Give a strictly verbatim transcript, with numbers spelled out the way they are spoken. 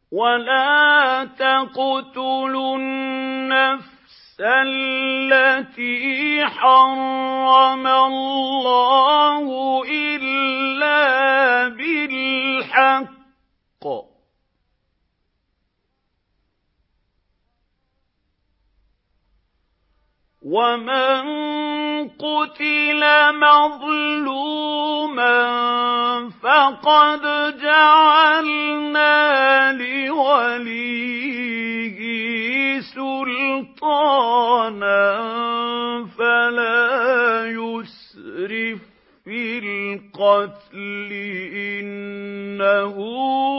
وَلَا تَقْتُلُوا النَّفْسَ الَّتِي حَرَّمَ اللَّهُ إِلَّا بِالْحَقِّ ۚ وَمَن قُتِلَ مَظْلُومًا فَقَدْ جَعَلْنَا لِوَلِيِّهِ سُلْطَانًا فَلَا يُسْرِف فِّي الْقَتْلِ ۖ إِنَّهُ